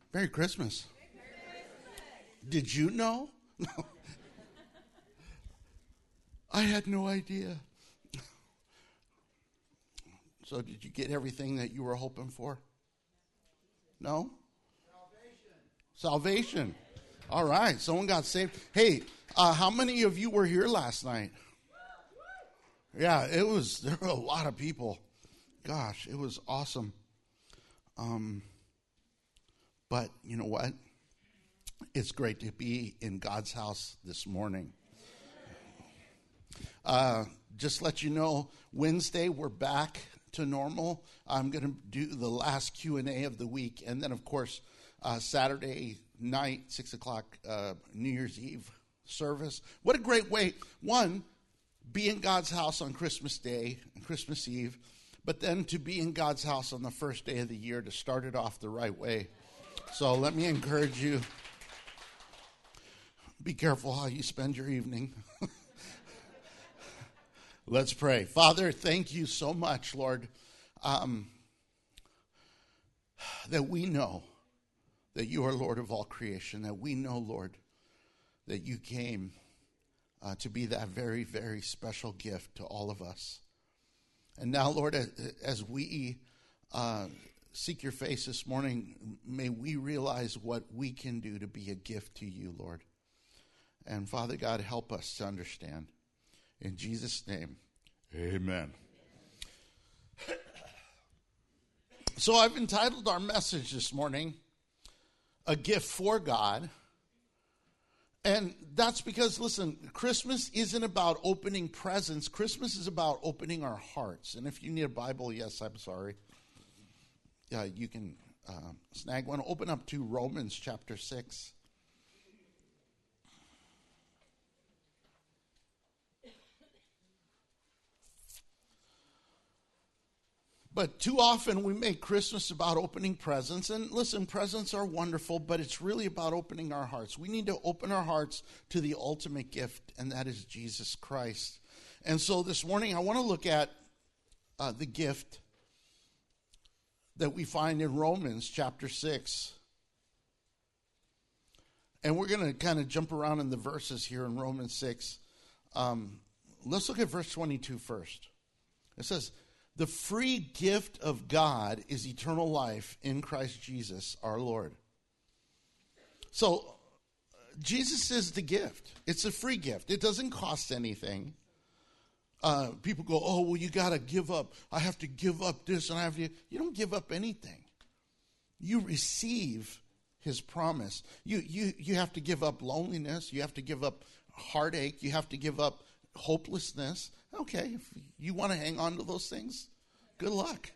Merry Christmas. Did you know? No. I had no idea. So did you get everything that you were hoping for? No? Salvation. All right. Someone got saved. Hey, how many of you were here last night? Yeah, there were a lot of people. Gosh, it was awesome. But you know what? It's great to be in God's house this morning. Just let you know, Wednesday we're back to normal. I'm going to do the last Q&A of the week. And then, of course, Saturday night, 6 o'clock, New Year's Eve service. What a great way. One, be in God's house on Christmas Day and Christmas Eve. But then to be in God's house on the first day of the year to start it off the right way. So let me encourage you. Be careful how you spend your evening. Let's pray. Father, thank you so much, Lord, that we know that you are Lord of all creation, that we know, Lord, that you came to be that very, very special gift to all of us. And now, Lord, as we seek your face this morning, may we realize what we can do to be a gift to you, Lord. And Father God, help us to understand. In Jesus' name, amen. So I've entitled our message this morning, A Gift for God. And that's because, listen, Christmas isn't about opening presents. Christmas is about opening our hearts. And if you need a Bible, yes, I'm sorry. You can snag one. Open up to Romans chapter 6. But too often we make Christmas about opening presents. And listen, presents are wonderful, but it's really about opening our hearts. We need to open our hearts to the ultimate gift, and that is Jesus Christ. And so this morning I want to look at the gift that we find in Romans chapter 6. And we're going to kind of jump around in the verses here in Romans 6. Let's look at verse 22 first. It says, the free gift of God is eternal life in Christ Jesus our Lord. So, Jesus is the gift. It's a free gift. It doesn't cost anything. People go, oh, well, you got to give up. I have to give up this and I have to. You don't give up anything. You receive his promise. You have to give up loneliness. You have to give up heartache. You have to give up hopelessness. Okay, if you want to hang on to those things, good luck.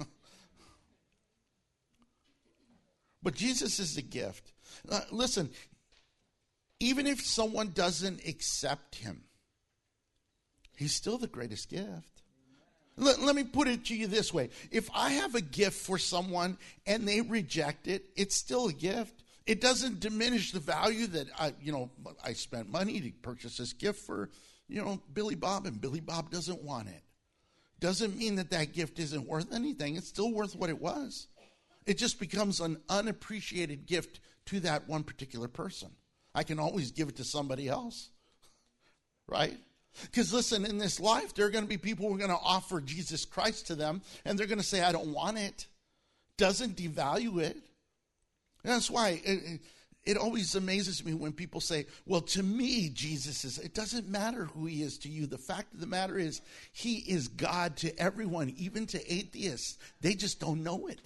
But Jesus is the gift. Listen, even if someone doesn't accept him, he's still the greatest gift. Let me put it to you this way. If I have a gift for someone and they reject it, it's still a gift. It doesn't diminish the value that I spent money to purchase this gift for, Billy Bob, and Billy Bob doesn't want it. Doesn't mean that gift isn't worth anything. It's still worth what it was. It just becomes an unappreciated gift to that one particular person. I can always give it to somebody else, right? Because listen, in this life, there are going to be people who are going to offer Jesus Christ to them, and they're going to say, I don't want it. Doesn't devalue it. And that's why it always amazes me when people say, well, to me, Jesus is, it doesn't matter who he is to you. The fact of the matter is, he is God to everyone, even to atheists. They just don't know it.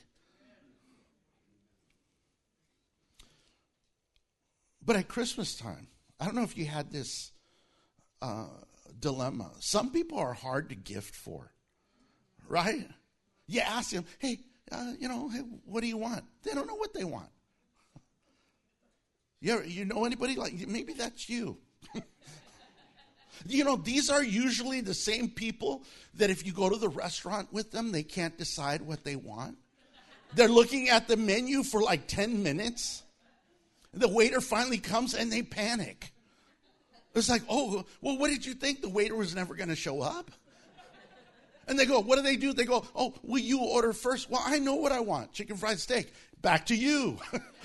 But at Christmas time, I don't know if you had this dilemma. Some people are hard to gift for, right? You ask them, hey, hey, what do you want? They don't know what they want. You know anybody like, maybe that's you. These are usually the same people that if you go to the restaurant with them, they can't decide what they want. They're looking at the menu for like 10 minutes. The waiter finally comes and they panic. It's like, oh, well, what did you think? The waiter was never going to show up? And they go, what do? They go, oh, will you order first? Well, I know what I want. Chicken fried steak. Back to you.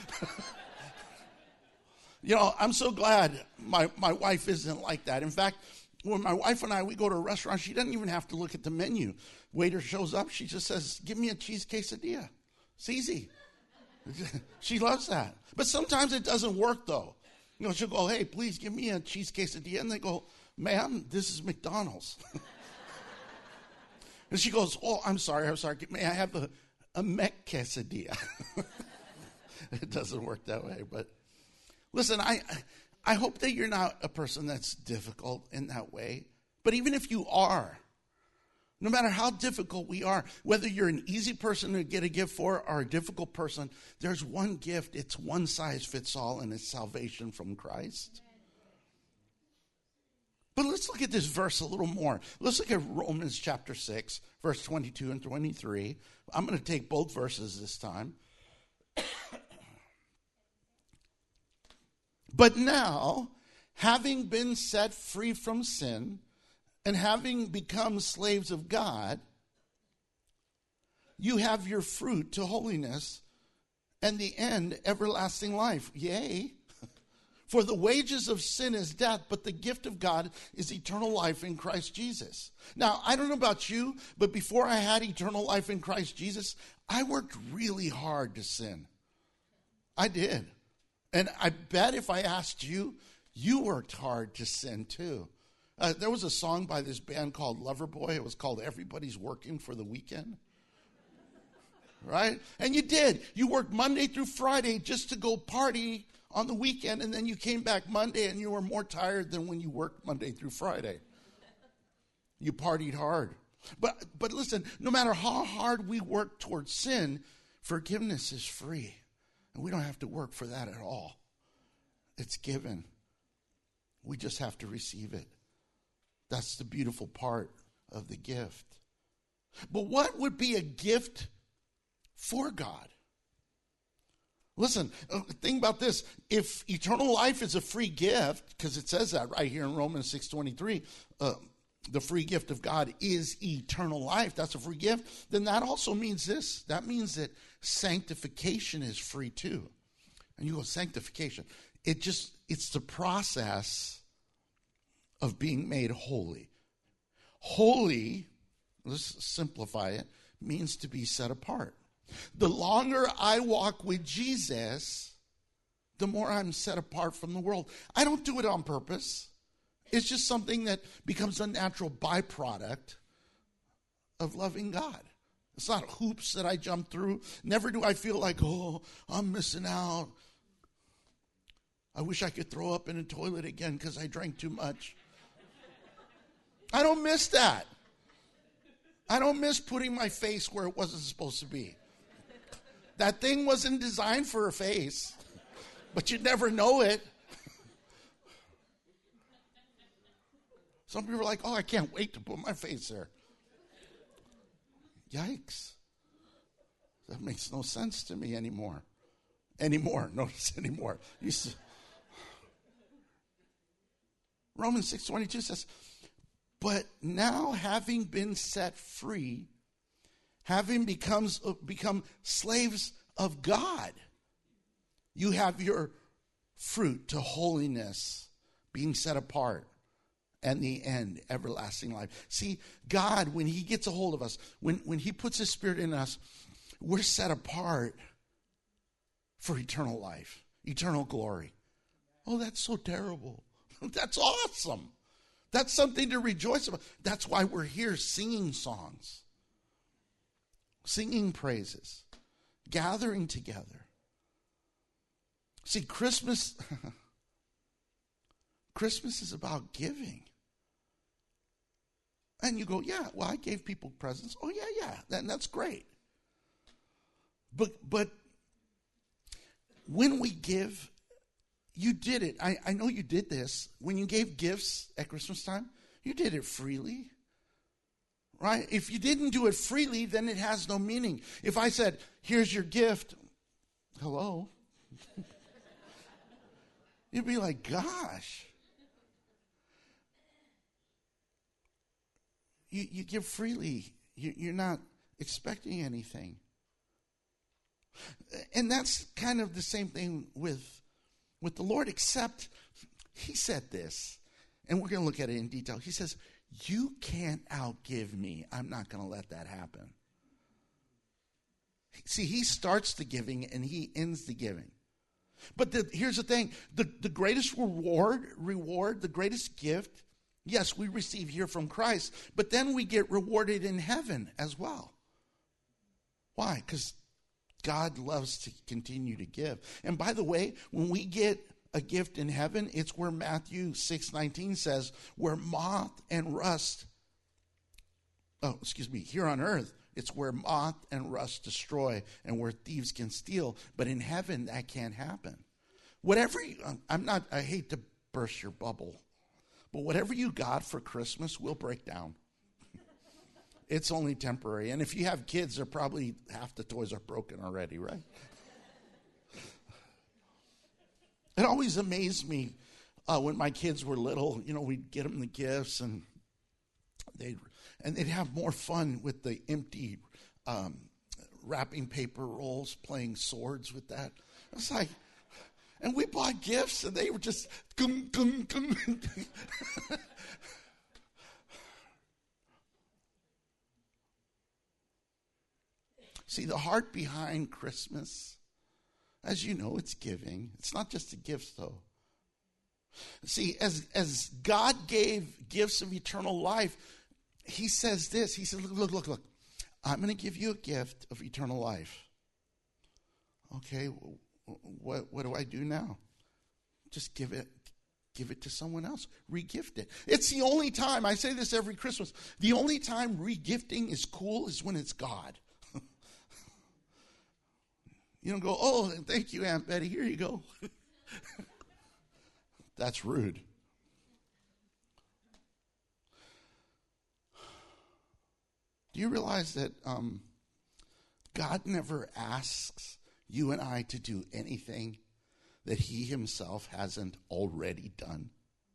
You know, I'm so glad my wife isn't like that. In fact, when my wife and we go to a restaurant, she doesn't even have to look at the menu. Waiter shows up, she just says, give me a cheese quesadilla. It's easy. She loves that. But sometimes it doesn't work, though. You know, she'll go, hey, please give me a cheese quesadilla. And they go, ma'am, this is McDonald's. And she goes, oh, I'm sorry. May I have a Mec quesadilla? It doesn't work that way. But listen, I hope that you're not a person that's difficult in that way. But even if you are, no matter how difficult we are, whether you're an easy person to get a gift for or a difficult person, there's one gift. It's one size fits all, and it's salvation from Christ. But let's look at this verse a little more. Let's look at Romans chapter 6, verse 22 and 23. I'm going to take both verses this time. But now, having been set free from sin and having become slaves of God, you have your fruit to holiness and the end everlasting life. Yea, for the wages of sin is death, but the gift of God is eternal life in Christ Jesus. Now, I don't know about you, but before I had eternal life in Christ Jesus, I worked really hard to sin. I did. And I bet if I asked you, you worked hard to sin too. There was a song by this band called Loverboy. It was called Everybody's Working for the Weekend. Right? And you did. You worked Monday through Friday just to go party on the weekend, and then you came back Monday and you were more tired than when you worked Monday through Friday. You partied hard. But listen, no matter how hard we work towards sin, forgiveness is free. And we don't have to work for that at all. It's given. We just have to receive it. That's the beautiful part of the gift. But what would be a gift for God? Listen, think about this. If eternal life is a free gift, because it says that right here in Romans 6:23, the free gift of God is eternal life. That's a free gift. Then that also means this. That means that sanctification is free too. And you go, sanctification. It's the process of being made holy. Holy, let's simplify it, means to be set apart. The longer I walk with Jesus, the more I'm set apart from the world. I don't do it on purpose. It's just something that becomes a natural byproduct of loving God. It's not hoops that I jump through. Never do I feel like, oh, I'm missing out. I wish I could throw up in a toilet again because I drank too much. I don't miss that. I don't miss putting my face where it wasn't supposed to be. That thing wasn't designed for a face, but you'd never know it. Some people are like, oh, I can't wait to put my face there. Yikes. That makes no sense to me anymore. Notice anymore. Romans 6:22 says, but now having been set free, having become slaves of God, you have your fruit to holiness, being set apart, and the end, everlasting life. See, God, when he gets a hold of us, when he puts his spirit in us, we're set apart for eternal life, eternal glory. Oh, that's so terrible. That's awesome. That's something to rejoice about. That's why we're here singing songs, singing praises, gathering together. See, Christmas is about giving. And you go, yeah, well, I gave people presents. Oh, yeah, that's great. But when we give, you did it. I know you did this. When you gave gifts at Christmas time, you did it freely. Right? If you didn't do it freely, then it has no meaning. If I said, here's your gift, hello? You'd be like, gosh. you give freely. You're not expecting anything. And that's kind of the same thing with the Lord, except he said this, and we're going to look at it in detail. He says, you can't outgive me. I'm not going to let that happen. See, he starts the giving and he ends the giving. But here's the thing. The greatest reward, the greatest gift, yes, we receive here from Christ, but then we get rewarded in heaven as well. Why? Because God loves to continue to give. And by the way, when we get a gift in heaven, it's where Matthew 6:19 says, where moth and rust, here on earth, it's where moth and rust destroy and where thieves can steal. But in heaven, that can't happen. I hate to burst your bubble, but whatever you got for Christmas will break down. It's only temporary. And if you have kids, they're probably half the toys are broken already, right? It always amazed me when my kids were little. We'd get them the gifts, and they'd have more fun with the empty wrapping paper rolls, playing swords with that. It's like, and we bought gifts, and they were just gung, gung, gung. See, the heart behind Christmas, as you know, it's giving. It's not just the gifts, though. See, as God gave gifts of eternal life, he says this. He says, look. I'm going to give you a gift of eternal life. Okay, what do I do now? Just give it to someone else. Re-gift it. It's the only time, I say this every Christmas, the only time re-gifting is cool is when it's God. You don't go, oh, thank you, Aunt Betty, here you go. That's rude. Do you realize that God never asks you and I to do anything that he himself hasn't already done?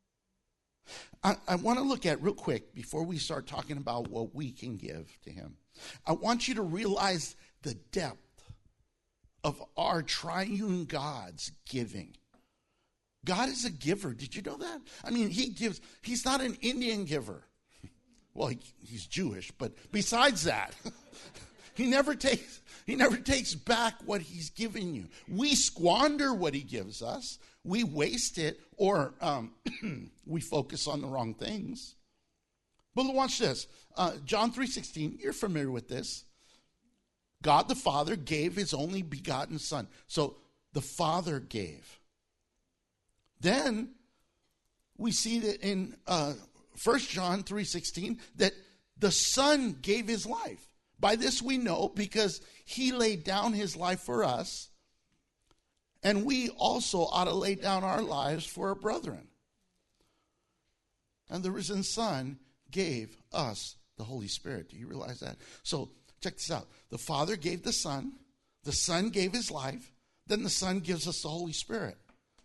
I want to look at real quick before we start talking about what we can give to him. I want you to realize the depth of our triune God's giving. God is a giver. Did you know that? I mean, he gives. He's not an Indian giver. Well, he's Jewish, but besides that, he never takes back what he's given you. We squander what he gives us. We waste it, or we focus on the wrong things. But watch this. John 3:16, you're familiar with this. God the Father gave his only begotten Son. So the Father gave. Then we see that in 1 John 3:16 that the Son gave his life. By this we know because he laid down his life for us, and we also ought to lay down our lives for our brethren. And the risen Son gave us the Holy Spirit. Do you realize that? So check this out. The Father gave the Son gave his life, then the Son gives us the Holy Spirit.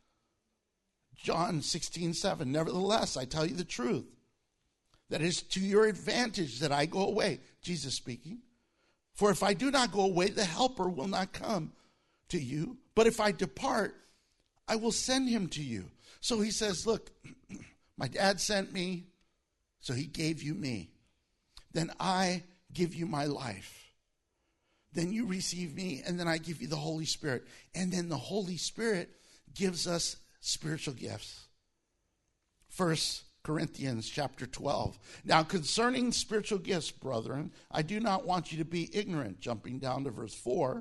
John 16:7, nevertheless, I tell you the truth, that it is to your advantage that I go away. Jesus speaking. For if I do not go away, the Helper will not come to you. But if I depart, I will send him to you. So he says, look, my dad sent me, so he gave you me. Then I give you my life. Then you receive me, and then I give you the Holy Spirit. And then the Holy Spirit gives us spiritual gifts. 1 Corinthians chapter 12. Now concerning spiritual gifts, brethren, I do not want you to be ignorant. Jumping down to verse 4.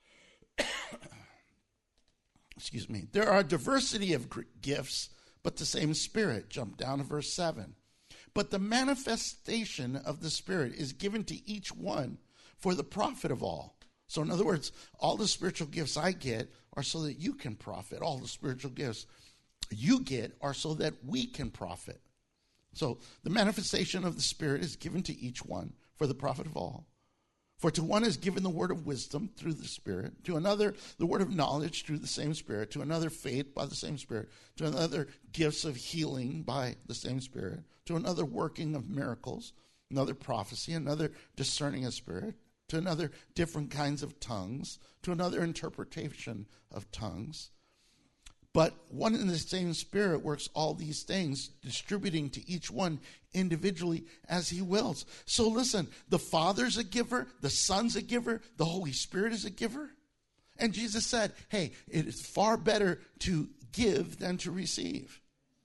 Excuse me. There are a diversity of gifts, but the same Spirit. Jump down to verse 7. But the manifestation of the Spirit is given to each one for the profit of all. So in other words, all the spiritual gifts I get are so that you can profit. All the spiritual gifts you get are so that we can profit. So the manifestation of the Spirit is given to each one for the profit of all. For to one is given the word of wisdom through the Spirit, to another the word of knowledge through the same Spirit, to another faith by the same Spirit, to another gifts of healing by the same Spirit, to another working of miracles, another prophecy, another discerning of spirit, to another different kinds of tongues, to another interpretation of tongues. But one and the same Spirit works all these things, distributing to each one individually as he wills. So listen, the Father's a giver, the Son's a giver, the Holy Spirit is a giver. And Jesus said, hey, it is far better to give than to receive.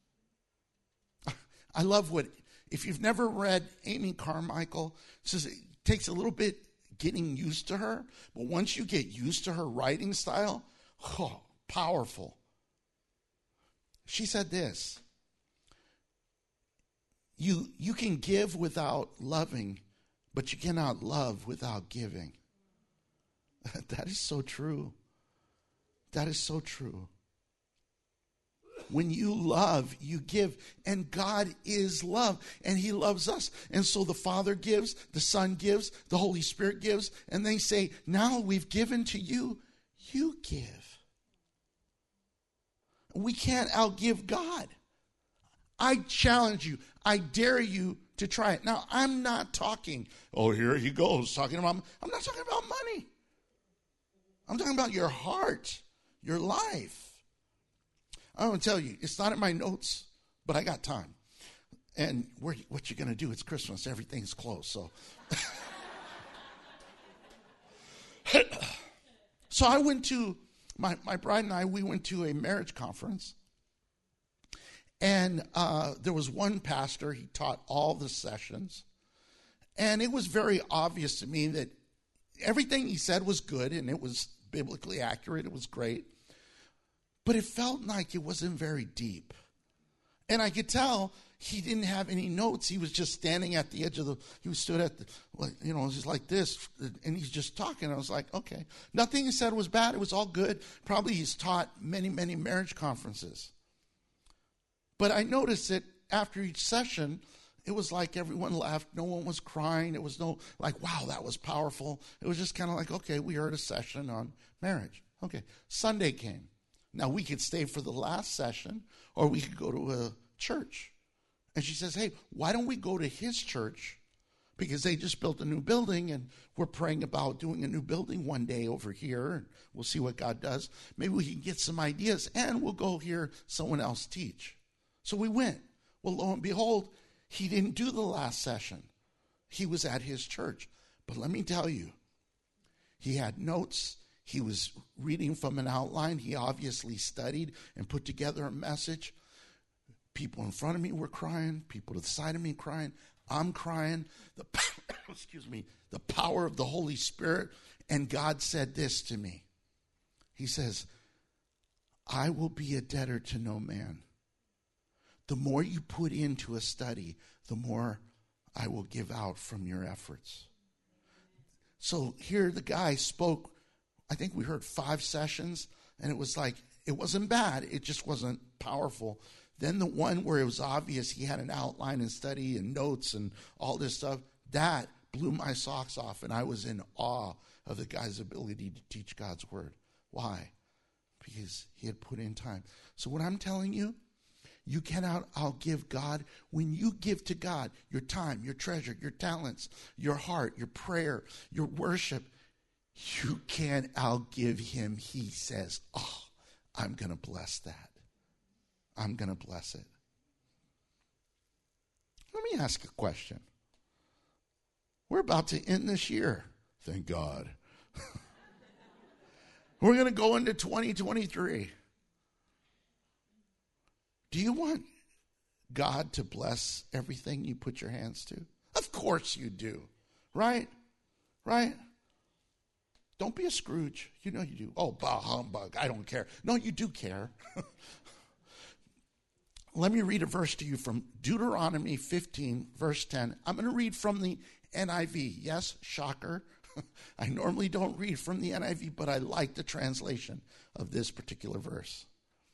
I love if you've never read Amy Carmichael, it says it takes a little bit getting used to her, but once you get used to her writing style, powerful. She said this, you can give without loving, but you cannot love without giving. That is so true. That is so true. When you love, you give. And God is love. And he loves us. And so the Father gives, the Son gives, the Holy Spirit gives. And they say, now we've given to you, you give. We can't outgive God. I challenge you. I dare you to try it. Now, I'm not talking, here he goes, I'm not talking about money. I'm talking about your heart, your life. I want to tell you, it's not in my notes, but I got time. And what you're going to do, it's Christmas. Everything's closed. So I went to, my bride and I, we went to a marriage conference. And there was one pastor, he taught all the sessions. And it was very obvious to me that everything he said was good and it was biblically accurate. It was great. But it felt like it wasn't very deep. And I could tell he didn't have any notes. He was just standing at the edge of he stood at just like this, and he's just talking. I was like, okay. Nothing he said was bad. It was all good. Probably he's taught many, many marriage conferences. But I noticed that after each session, it was like everyone left. No one was crying. It was no like, wow, that was powerful. It was just kind of like, okay, we heard a session on marriage. Okay, Sunday came. Now, we could stay for the last session, or we could go to a church. And she says, hey, why don't we go to his church? Because they just built a new building, and we're praying about doing a new building one day over here, and we'll see what God does. Maybe we can get some ideas, and we'll go hear someone else teach. So we went. Well, lo and behold, he didn't do the last session. He was at his church. But let me tell you, he had notes. He was reading from an outline. He obviously studied and put together a message. People in front of me were crying. People to the side of me crying. I'm crying. The power of the Holy Spirit. And God said this to me. He says, I will be a debtor to no man. The more you put into a study, the more I will give out from your efforts. So here the guy spoke. I think we heard 5 sessions, and it was like, it wasn't bad. It just wasn't powerful. Then the one where it was obvious he had an outline and study and notes and all this stuff, that blew my socks off, and I was in awe of the guy's ability to teach God's word. Why? Because he had put in time. So what I'm telling you, you cannot outgive God. When you give to God your time, your treasure, your talents, your heart, your prayer, your worship, you can't outgive him. He says, I'm going to bless that. I'm going to bless it. Let me ask a question. We're about to end this year. Thank God. We're going to go into 2023. Do you want God to bless everything you put your hands to? Of course you do. Right? Right? Don't be a Scrooge. You know you do. Oh, bah humbug. I don't care. No, you do care. Let me read a verse to you from Deuteronomy 15, verse 10. I'm going to read from the NIV. Yes, shocker. I normally don't read from the NIV, but I like the translation of this particular verse.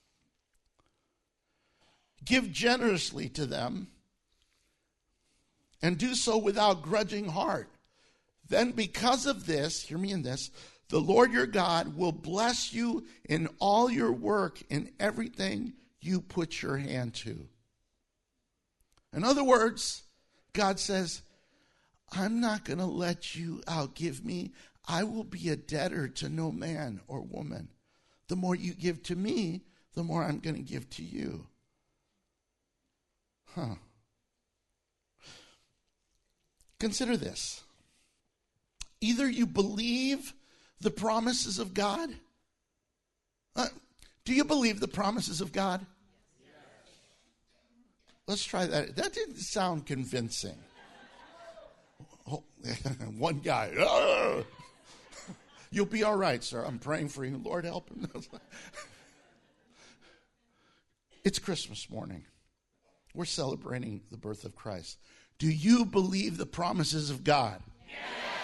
Give generously to them, and do so without grudging heart. Then because of this, hear me in this, the Lord your God will bless you in all your work, in everything you put your hand to. In other words, God says, I'm not going to let you outgive me. I will be a debtor to no man or woman. The more you give to me, the more I'm going to give to you. Consider this. Either you believe the promises of God. Do you believe the promises of God? Yes. Let's try that. That didn't sound convincing. Oh, one guy. Oh. You'll be all right, sir. I'm praying for you. Lord, help him. It's Christmas morning. We're celebrating the birth of Christ. Do you believe the promises of God? Yes.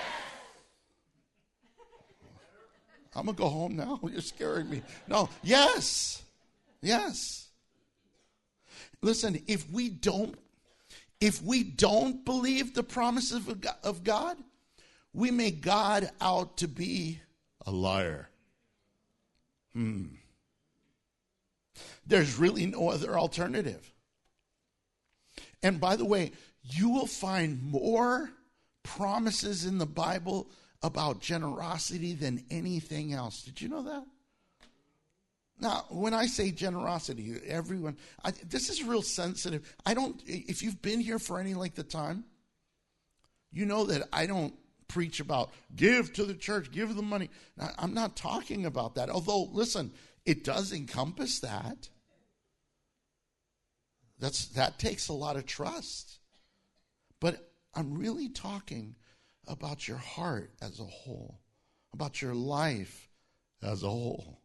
I'm going to go home now. You're scaring me. No, yes. Yes. Listen, if we don't believe the promises of God, we make God out to be a liar. There's really no other alternative. And by the way, you will find more promises in the Bible about generosity than anything else. Did you know that? Now, when I say generosity, everyone, this is real sensitive. If you've been here for any length of time, you know that I don't preach about give to the church, give them money. Now, I'm not talking about that. Although, listen, it does encompass that. That takes a lot of trust. But I'm really talking about your heart as a whole, about your life as a whole.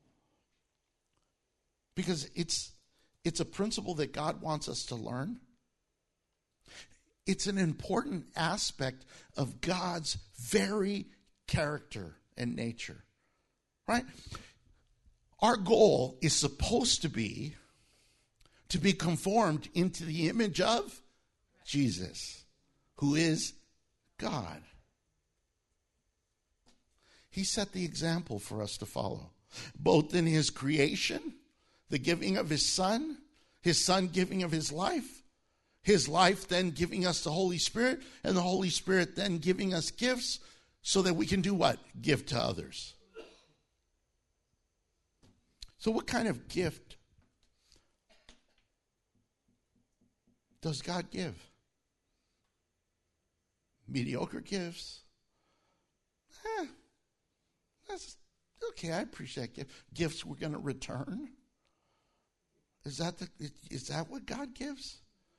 Because it's a principle that God wants us to learn. It's an important aspect of God's very character and nature, right? Our goal is supposed to be conformed into the image of Jesus, who is God. He set the example for us to follow, both in his creation, the giving of his son giving of his life then giving us the Holy Spirit, and the Holy Spirit then giving us gifts so that we can do what? Give to others. So what kind of gift does God give? Mediocre gifts? That's okay, I appreciate gifts we're going to return. Is that what God gives?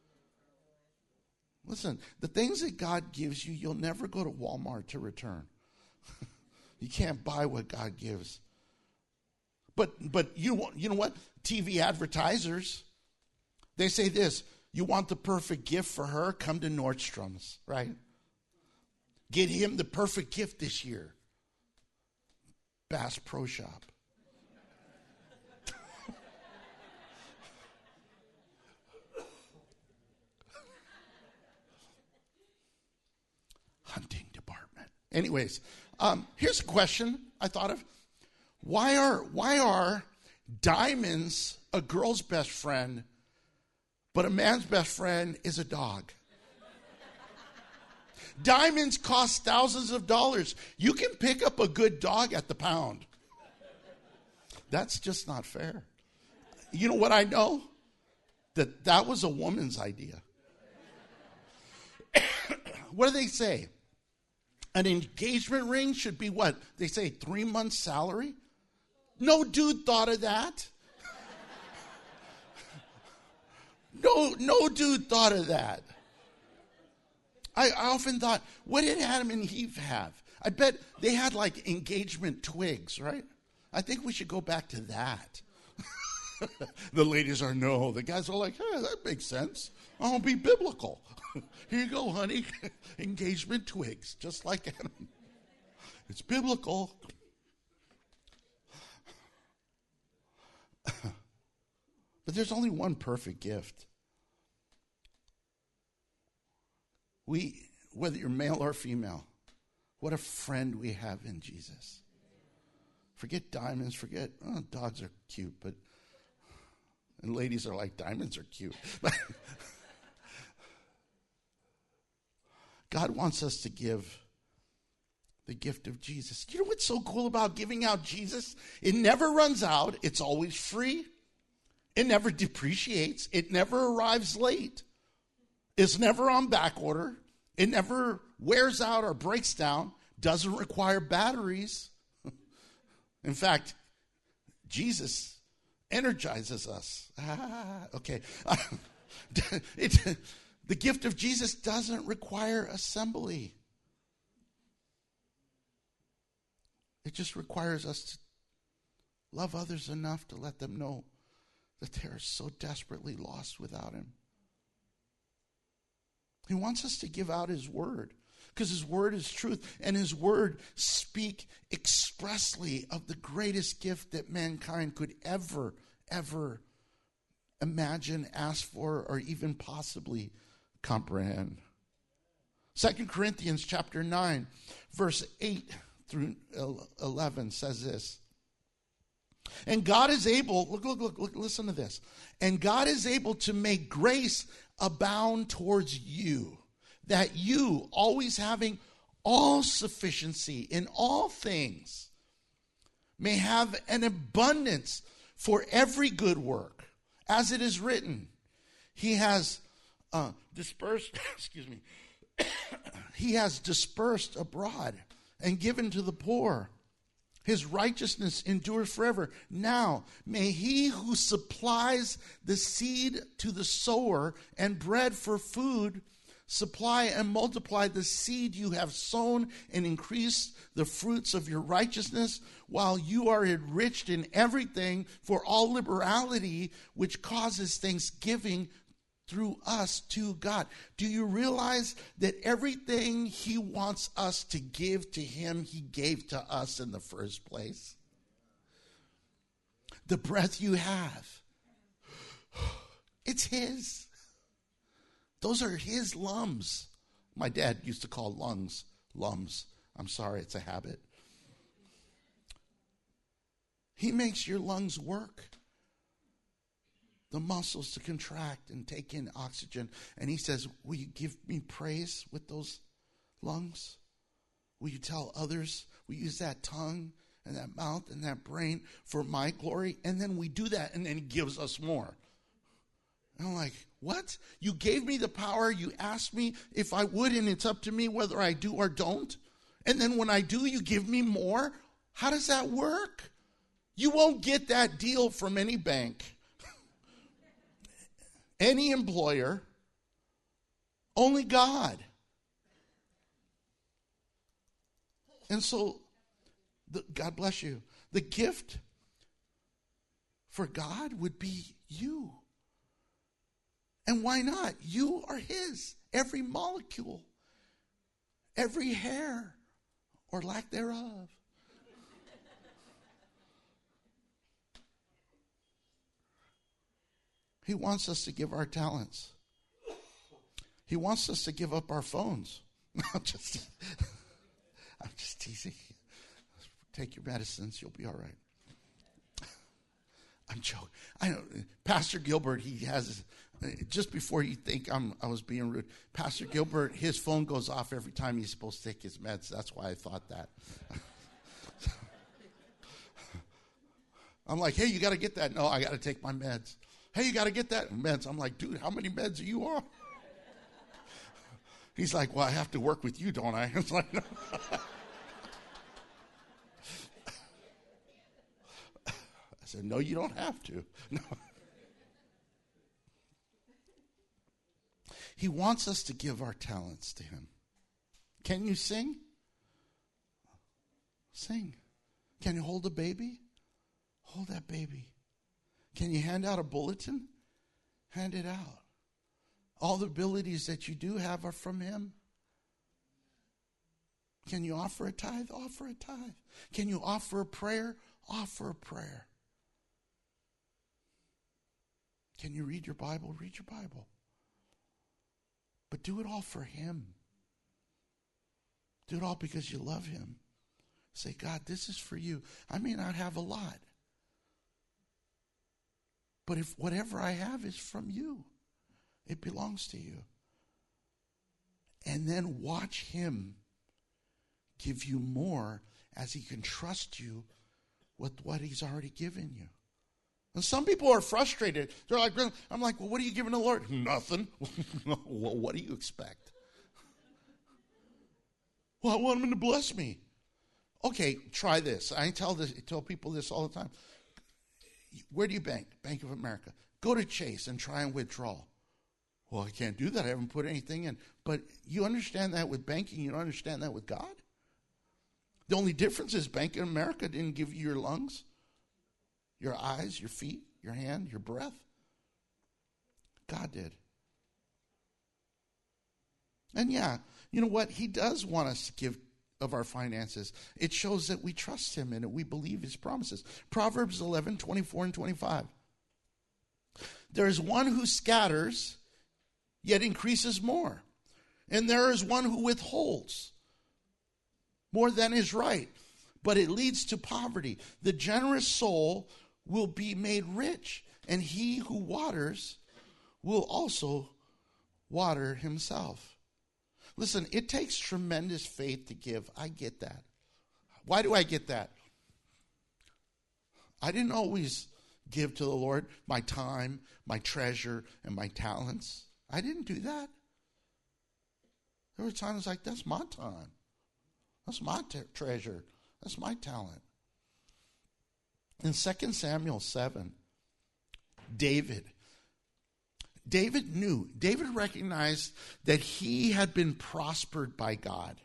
Listen, the things that God gives you, you'll never go to Walmart to return. You can't buy what God gives. But you know what? TV advertisers, they say this: you want the perfect gift for her? Come to Nordstrom's, right? Get him the perfect gift this year. Bass Pro Shop. Hunting department. Anyways, here's a question I thought of. Why are diamonds a girl's best friend, but a man's best friend is a dog? Diamonds cost thousands of dollars. You can pick up a good dog at the pound. That's just not fair. You know what I know? That was a woman's idea. What do they say? An engagement ring should be what? They say 3 months' salary? No dude thought of that. No dude thought of that. I often thought, what did Adam and Eve have? I bet they had like engagement twigs, right? I think we should go back to that. The ladies are no. The guys are like, hey, that makes sense. I'll be biblical. Here you go, honey. Engagement twigs, just like Adam. It's biblical. But there's only one perfect gift. Whether you're male or female, what a friend we have in Jesus. Forget diamonds, dogs are cute, and ladies are like, diamonds are cute. God wants us to give the gift of Jesus. You know what's so cool about giving out Jesus? It never runs out. It's always free. It never depreciates. It never arrives late. It's never on back order. It never wears out or breaks down. Doesn't require batteries. In fact, Jesus energizes us. Okay. The gift of Jesus doesn't require assembly. It just requires us to love others enough to let them know that they are so desperately lost without him. He wants us to give out his word, because his word is truth, and his word speak expressly of the greatest gift that mankind could ever imagine, ask for, or even possibly comprehend. 2 Corinthians chapter 9, verse 8 through 11 says this. And God is able, look, listen to this. And God is able to make grace abound towards you, that you, always having all sufficiency in all things, may have an abundance for every good work. As it is written, he has dispersed, he has dispersed abroad and given to the poor. His righteousness endures forever. Now, may he who supplies the seed to the sower and bread for food supply and multiply the seed you have sown and increase the fruits of your righteousness, while you are enriched in everything for all liberality, which causes thanksgiving through us to God. Do you realize that everything he wants us to give to him, he gave to us in the first place? The breath you have, it's his. Those are his lungs. My dad used to call lungs lums. I'm sorry, it's a habit. He makes your lungs work. The muscles to contract and take in oxygen. And he says, will you give me praise with those lungs? Will you tell others? We use that tongue and that mouth and that brain for my glory. And then we do that, and then he gives us more. And I'm like, what? You gave me the power. You asked me if I would, and it's up to me whether I do or don't. And then when I do, you give me more? How does that work? You won't get that deal from any bank, any employer, only God. And so, God bless you. The gift for God would be you. And why not? You are his. Every molecule, every hair, or lack thereof. He wants us to give our talents. He wants us to give up our phones. I'm just teasing. Take your medicines, you'll be all right. I'm joking. I know Pastor Gilbert, he has, just before you think I was being rude, Pastor Gilbert, his phone goes off every time he's supposed to take his meds. That's why I thought that. I'm like, hey, you got to get that. No, I got to take my meds. Hey, you got to get that meds. I'm like, dude, how many meds are you on? He's like, well, I have to work with you, don't I? It's like, no. I said, no, you don't have to. No. He wants us to give our talents to him. Can you sing? Sing. Can you hold a baby? Hold that baby. Can you hand out a bulletin? Hand it out. All the abilities that you do have are from him. Can you offer a tithe? Offer a tithe. Can you offer a prayer? Offer a prayer. Can you read your Bible? Read your Bible. But do it all for him. Do it all because you love him. Say, God, this is for you. I may not have a lot. But if whatever I have is from you, it belongs to you. and then watch him give you more as he can trust you with what he's already given you. And some people are frustrated. They're like, I'm like, well, what are you giving the Lord? Nothing. Well, what do you expect? Well, I want him to bless me. Okay, try this. I tell people this all the time. Where do you bank? Bank of America. Go to Chase and try and withdraw. Well, I can't do that. I haven't put anything in. But you understand that with banking. You don't understand that with God? The only difference is Bank of America didn't give you your lungs, your eyes, your feet, your hand, your breath. God did. And yeah, you know what? He does want us to give of our finances. It shows that we trust him and that we believe his promises. Proverbs 11, 24 and 25. There is one who scatters, yet increases more. And there is one who withholds more than is right, but it leads to poverty. The generous soul will be made rich, and he who waters will also water himself. Listen, it takes tremendous faith to give. I get that. Why do I get that? I didn't always give to the Lord my time, my treasure, and my talents. I didn't do that. There were times like, that's my time. That's my treasure. That's my talent. In 2 Samuel 7, David recognized that he had been prospered by God.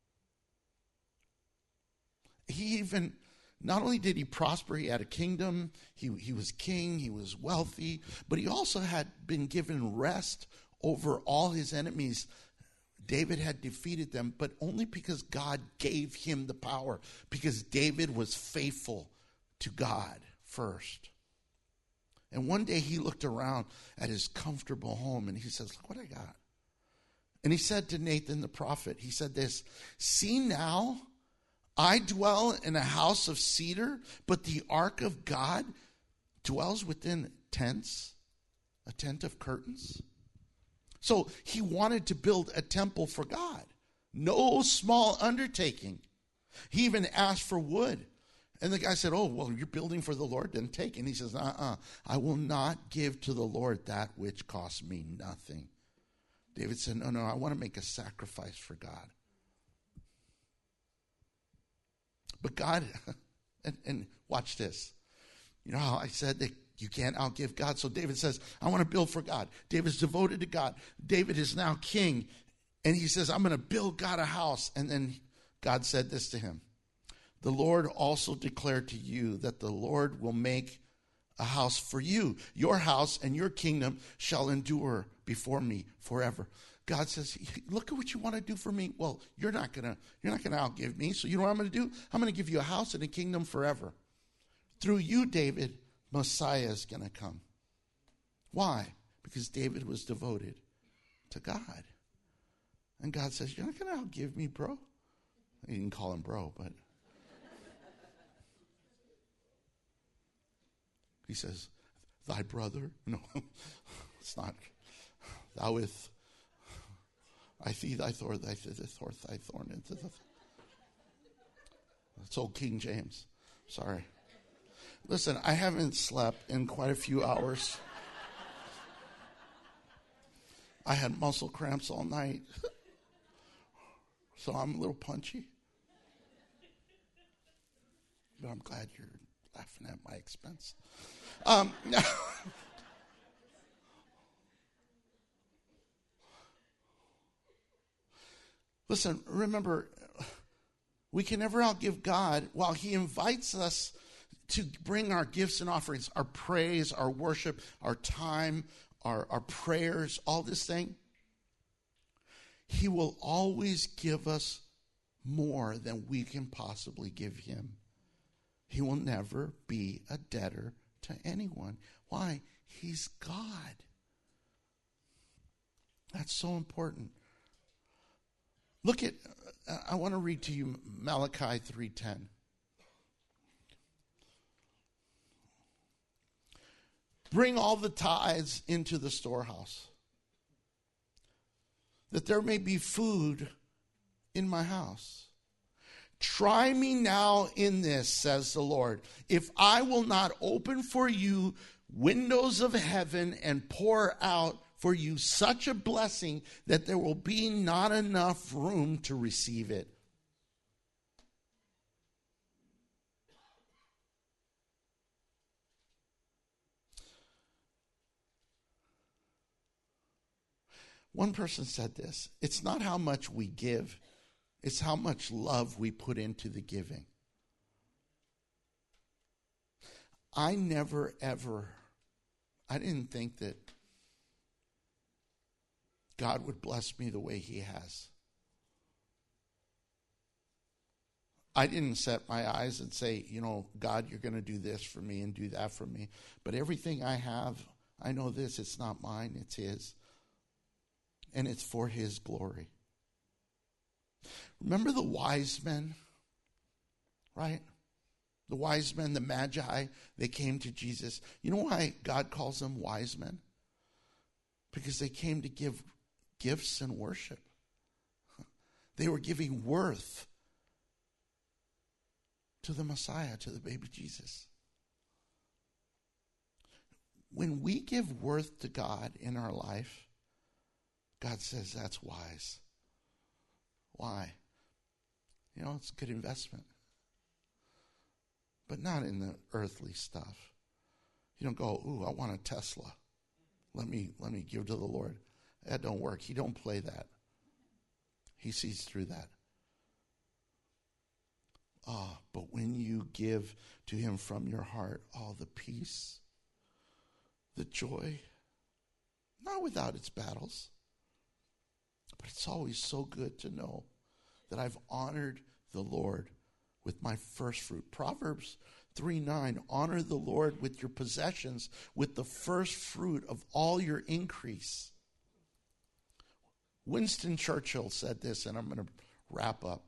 Not only did he prosper, he had a kingdom, he was king, he was wealthy, but he also had been given rest over all his enemies. David had defeated them, but only because God gave him the power, because David was faithful to God first. And one day he looked around at his comfortable home and he says, look what I got. And he said to Nathan the prophet, he said this, see now, I dwell in a house of cedar, but the ark of God dwells within tents, a tent of curtains. So he wanted to build a temple for God. No small undertaking. He even asked for wood. And the guy said, oh, well, you're building for the Lord, then take it. And he says, I will not give to the Lord that which costs me nothing. David said, no, I want to make a sacrifice for God. But God, and watch this. You know how I said that you can't outgive God? So David says, I want to build for God. David's devoted to God. David is now king. And he says, I'm going to build God a house. And then God said this to him. The Lord also declared to you that the Lord will make a house for you. Your house and your kingdom shall endure before me forever. God says, look at what you want to do for me. Well, you're not gonna outgive me. So you know what I'm going to do? I'm going to give you a house and a kingdom forever. Through you, David, Messiah is going to come. Why? Because David was devoted to God. And God says, you're not going to outgive me, bro. He didn't call him bro, but he says, thy brother? No, it's not. Thou with, I see thy thorn, thy thorn into the. That's old King James. Sorry. Listen, I haven't slept in quite a few hours. I had muscle cramps all night. So I'm a little punchy. But I'm glad you're laughing at my expense. Listen, remember, we can never outgive God while he invites us to bring our gifts and offerings, our praise, our worship, our time, our prayers, all this thing. He will always give us more than we can possibly give him. He will never be a debtor to anyone. Why? He's God. That's so important. Look at, I want to read to you Malachi 3:10. Bring all the tithes into the storehouse, that there may be food in my house. Try me now in this, says the Lord, if I will not open for you windows of heaven and pour out for you such a blessing that there will be not enough room to receive it. One person said this, it's not how much we give, it's how much love we put into the giving. I didn't think that God would bless me the way he has. I didn't set my eyes and say, God, you're going to do this for me and do that for me. But everything I have, I know this, it's not mine, it's his. And it's for his glory. Remember the wise men, right? The wise men, the magi, they came to Jesus. You know why God calls them wise men? Because they came to give gifts and worship. They were giving worth to the Messiah, to the baby Jesus. When we give worth to God in our life, God says that's wise. Why? It's a good investment. But not in the earthly stuff. You don't go, ooh, I want a Tesla. Let me give to the Lord. That don't work. He don't play that. He sees through that. But when you give to him from your heart, all the peace, the joy, not without its battles, but it's always so good to know that I've honored the Lord with my first fruit. Proverbs 3:9, honor the Lord with your possessions, with the first fruit of all your increase. Winston Churchill said this, and I'm going to wrap up.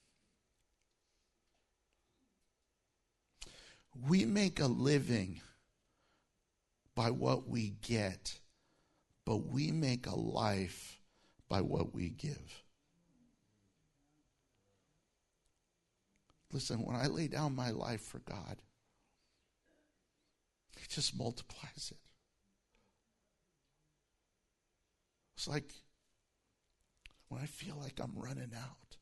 We make a living by what we get, but we make a life by what we give. Listen, when I lay down my life for God, he just multiplies it. It's like when I feel like I'm running out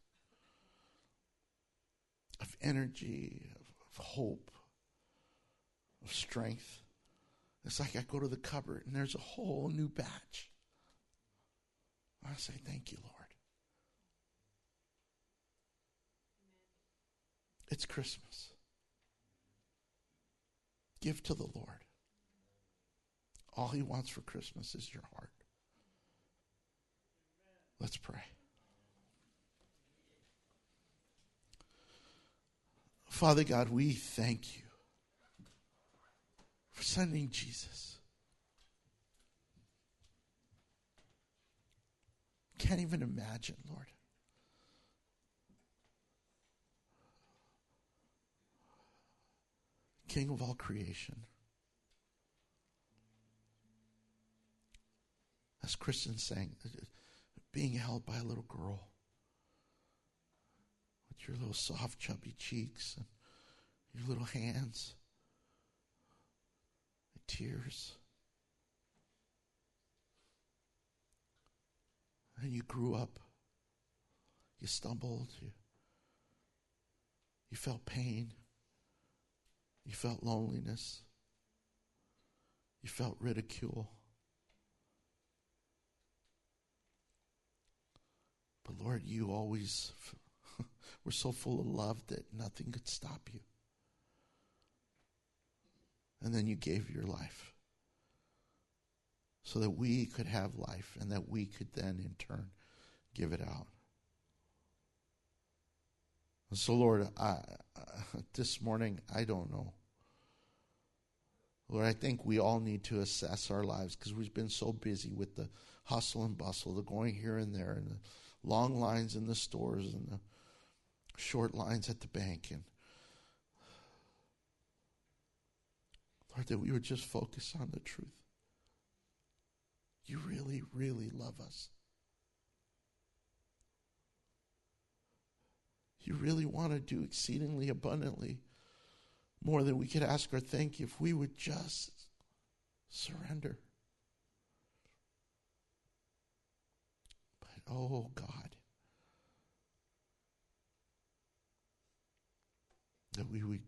of energy, of hope, of strength, it's like I go to the cupboard and there's a whole new batch. I say, thank you, Lord. It's Christmas. Give to the Lord. All he wants for Christmas is your heart. Let's pray. Father God, we thank you for sending Jesus. Can't even imagine, Lord. King of all creation. As Kristen sang, being held by a little girl with your little soft, chubby cheeks and your little hands, the tears. And you grew up. You stumbled. You felt pain. You felt loneliness. You felt ridicule. But Lord, you always were so full of love that nothing could stop you. And then you gave your life so that we could have life and that we could then in turn give it out. And so Lord, this morning, I don't know. Lord, I think we all need to assess our lives because we've been so busy with the hustle and bustle, the going here and there, and the long lines in the stores and the short lines at the bank. And Lord, that we would just focus on the truth. You really, really love us. You really want to do exceedingly abundantly more than we could ask or think if we would just surrender. But oh God, that we would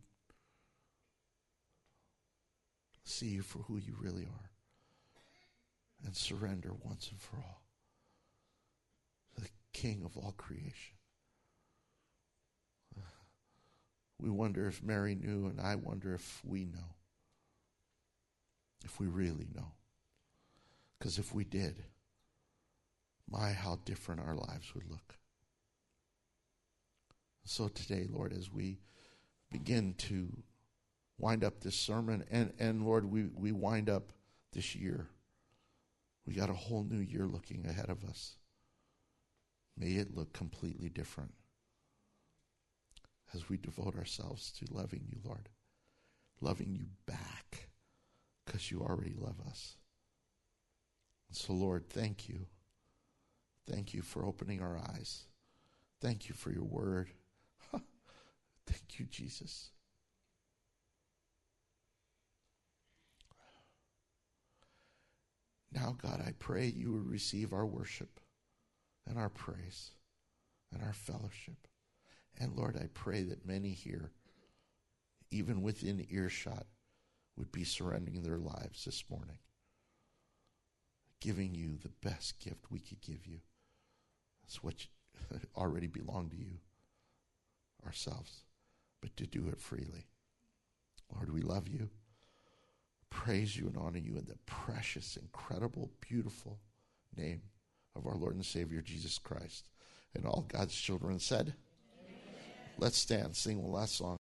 see you for who you really are and surrender once and for all to the King of all creation. We wonder if Mary knew, and I wonder if we know. If we really know. Because if we did, my, how different our lives would look. So today, Lord, as we begin to wind up this sermon, and Lord, we wind up this year. We got a whole new year looking ahead of us. May it look completely different as we devote ourselves to loving you, Lord. Loving you back because you already love us. And so, Lord, thank you. Thank you for opening our eyes. Thank you for your word. Thank you, Jesus. Now, God, I pray you would receive our worship and our praise and our fellowship. And Lord, I pray that many here, even within earshot, would be surrendering their lives this morning, giving you the best gift we could give you. That's what already belonged to you, ourselves, but to do it freely. Lord, we love you, praise you and honor you in the precious, incredible, beautiful name of our Lord and Savior, Jesus Christ. And all God's children said, Amen. Let's stand, sing one last song.